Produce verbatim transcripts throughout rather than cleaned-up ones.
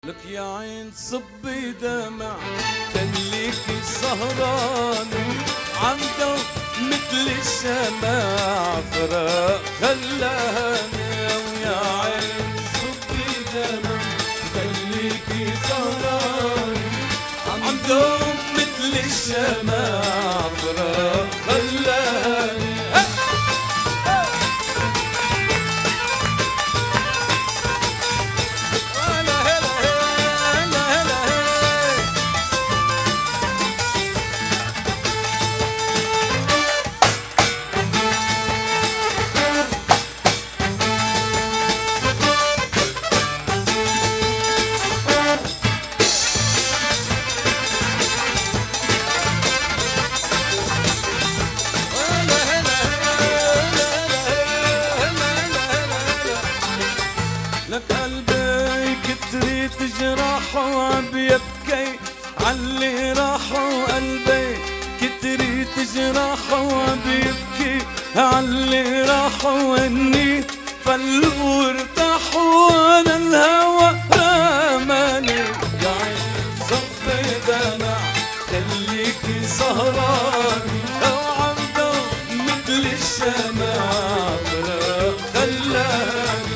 لك يا عين صبي دمع خليكي سهرانة عمدة مثل الشماع فراق خلاني. ويا عين صبي دمع خليكي سهرانة عمدة مثل الشماع فراق خلاني. لك قلبي كتري تجرح وعم يبكي عاللي راح، وقلبي كتري تجرح وعم يبكي عاللي راح، واني فلوا وارتاح وانا الهوى رماني. يا عين صفي دمع خليكي سهراني وعمدة مثل الشماع فراق خلاني.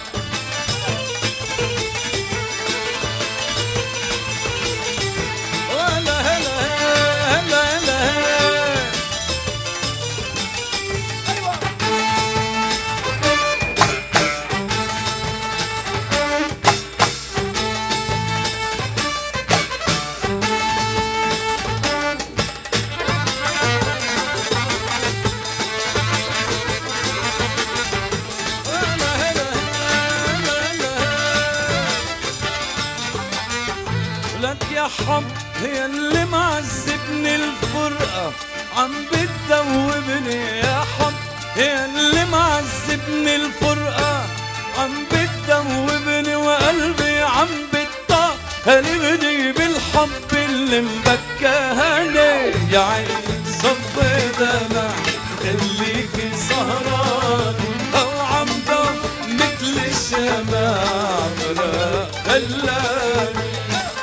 لك يا حب هي اللي معذبني الفرقة عم بتدوبني، يا حب هي اللي معذبني الفرقة عم بتدوبني، وقلبي عم بتطهرني بالحب اللي مبكاني. يا عين صفي دمع خليكي سهراني او عمدة مثل الشماع فراق خلاني.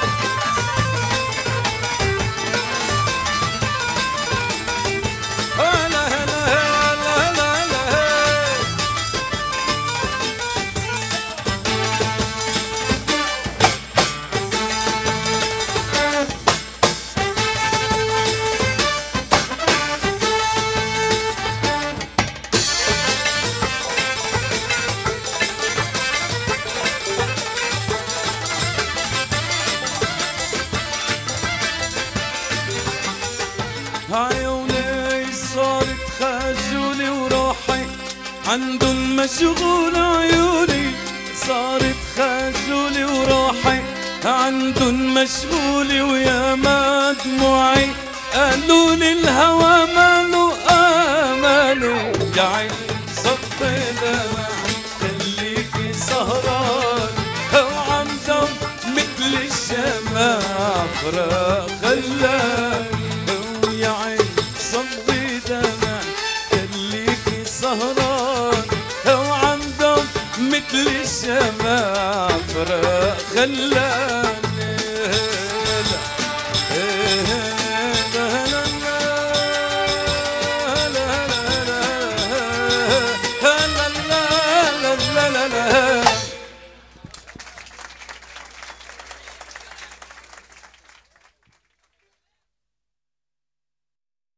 عيوني صارت خجولي وروحي عندن مشغول، عيوني صارت خجولي وروحي عندن مشغولي، ويا ما دموعي قالولي الهوى ماله اماني. يا عين صفي دمع خليكي سهراني وعمدة مثل الشماع فراق خلاني. يا عين صفي دمع خليكي سهران وعمدة مثل الشماع فراق خلاني.